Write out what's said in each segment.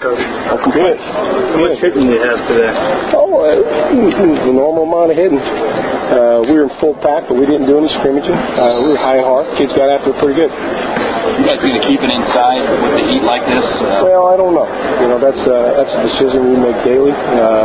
Good. How much hitting do you have today? The normal amount of hitting. We were in full pack, but we didn't do any scrimmaging. We were high heart. Kids got after it pretty good. You guys need to keep it inside with the heat like this? Well, I don't know. That's a decision we make daily.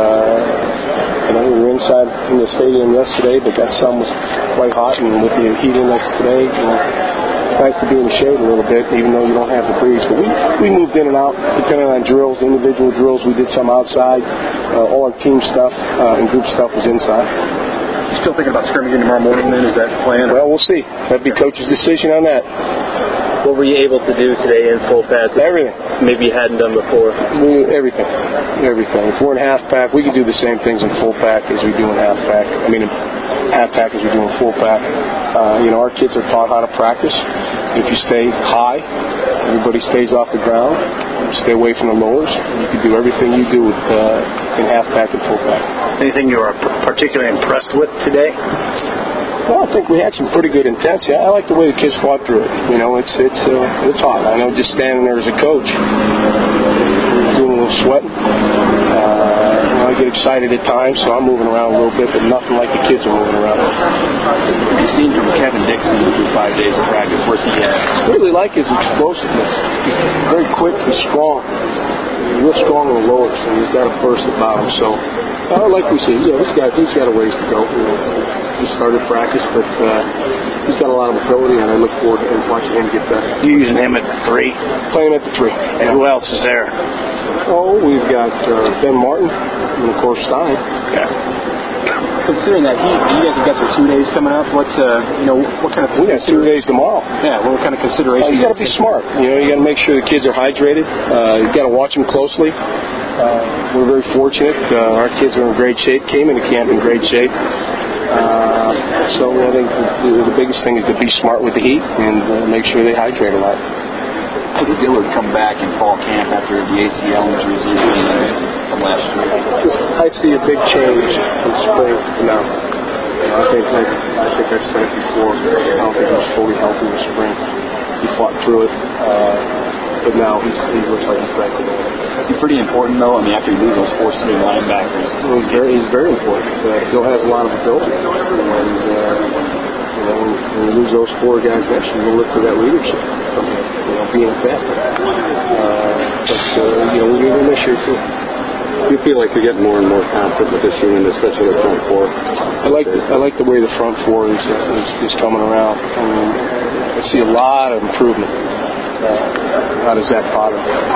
We were inside in the stadium yesterday, but that sun was quite hot, and with the heat index today, it's nice to be in the shade a little bit, even though you don't have the breeze. But we moved in and out, depending on drills, individual drills. We did some outside. All our team stuff and group stuff was inside. You still thinking about scrimmaging tomorrow morning then? Is that the plan? Well, we'll see. That'd be coach's decision on that. What were you able to do today in full pack? Everything. Maybe you hadn't done before. Everything. If we're in half pack, we can do the same things in full pack as we do in half pack. In half pack as we do in full pack. Our kids are taught how to practice. If you stay high, everybody stays off the ground. Stay away from the lowers. You can do everything you do in half pack and full pack. Anything you were particularly impressed with today? Well, I think we had some pretty good intensity. I like the way the kids fought through it. It's hot. I know just standing there as a coach, doing a little sweating. I get excited at times, so I'm moving around a little bit, but nothing like the kids are moving around. What have you seen from Kevin Dixon through 5 days of practice? Where's he at? I really like his explosiveness. He's very quick and strong. He's real strong on the lowers, and he's got a burst about him. So, like we see, he's got a ways to go. He started practice, but he's got a lot of ability, and I look forward to watching him get better. You using him at the 3? Playing at the 3. And who else is there? We've got Ben Martin and, of course, Stein. Yeah. Considering that you guys have got some 2 days coming up, what kind of... We got 2 days tomorrow. Yeah, what kind of considerations? You got to be smart. You got to make sure the kids are hydrated. You got to watch them closely. We're very fortunate. Our kids are in great shape. Came into camp in great shape. So I think the biggest thing is to be smart with the heat and make sure they hydrate a lot. How did Dillard come back in fall camp after the ACL injuries from last year? I see a big change from spring to now. I think I've said it before. I don't think he was fully healthy in the spring. He fought through it, but now he looks like he's back to normal. Is he pretty important though? After you lose those 4 senior linebackers, he's very important. Phil has a lot of ability, and when you lose those 4 guys next year, you'll look for that leadership from him, being vet. But we need him this year too. You feel like you're getting more and more confident with this unit, especially the front 4. I like the way the front 4 is coming around. I see a lot of improvement out of Zach Potter.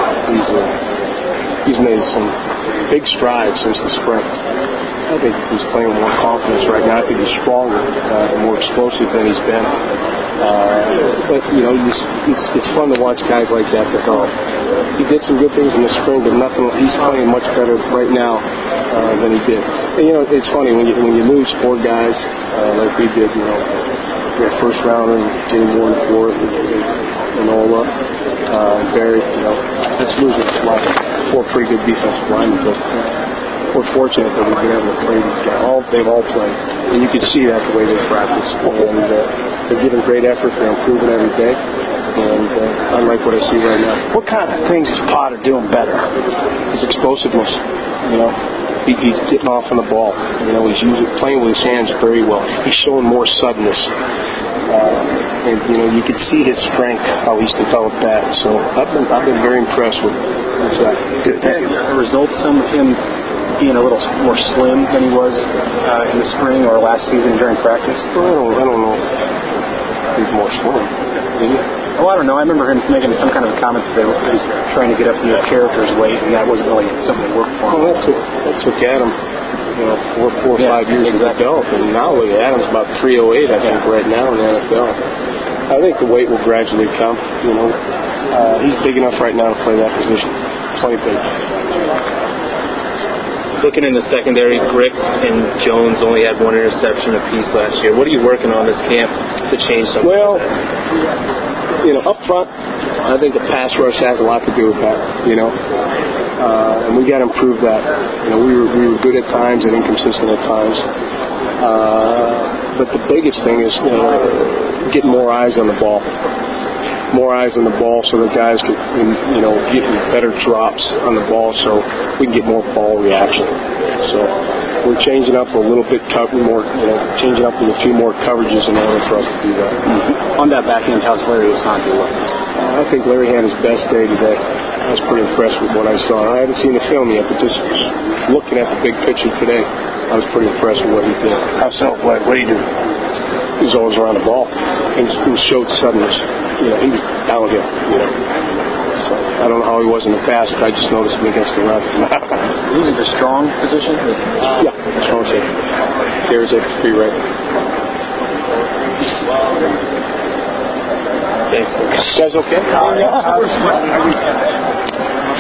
He's made some big strides since the spring. I think he's playing with more confidence right now. I think he's stronger and more explosive than he's been. But it's fun to watch guys like that develop. He did some good things in the spring, but nothing. He's playing much better right now than he did. And it's funny when you lose 4 guys like we did. We had first rounder and James Warren 4th, and Ola, Barry. That's losing 4 pretty good defensive linemen. But we're fortunate that we've been able to play these guys. They've all played, and you can see that the way they practice. And they're giving great effort. They're improving every day, and I like what I see right now. What kind of things is Potter doing better? His explosiveness. He's getting off on the ball. He's playing with his hands very well. He's showing more suddenness. And you can see his strength, how he's developed that. So I've been very impressed with that. The results, some of him being a little more slim than he was in the spring or last season during practice? I don't know. He's more slim. Is he? Oh, I don't know. I remember him making some kind of a comment that he's trying to get up to your character's weight, and that wasn't really something that worked for him. Well, that took Adam, 4 or 5 years to develop, and now look at Adam's about 308, I think, right now in the NFL. I think the weight will gradually come. He's big enough right now to play that position. Plenty big. Looking in the secondary, Grix and Jones only had 1 interception apiece last year. What are you working on this camp to change something? Well, up front, I think the pass rush has a lot to do with that. And we got to improve that. We were good at times and inconsistent at times. But the biggest thing is getting more eyes on the ball. more eyes on the ball so the guys can, get better drops on the ball so we can get more ball reaction. So we're changing up a little bit, changing up with a few more coverages in order for us to do that. On that back end, how's Larry Asante looking? I think Larry had his best day today. I was pretty impressed with what I saw. I haven't seen the film yet, but just looking at the big picture today, I was pretty impressed with what he did. How so? What do you do? He was always around the ball. He showed suddenness. He was downhill. So I don't know how he was in the past, but I just noticed him against the run. He's in the strong position? Yeah, strong safety. There's a free right. Thanks. You guys okay?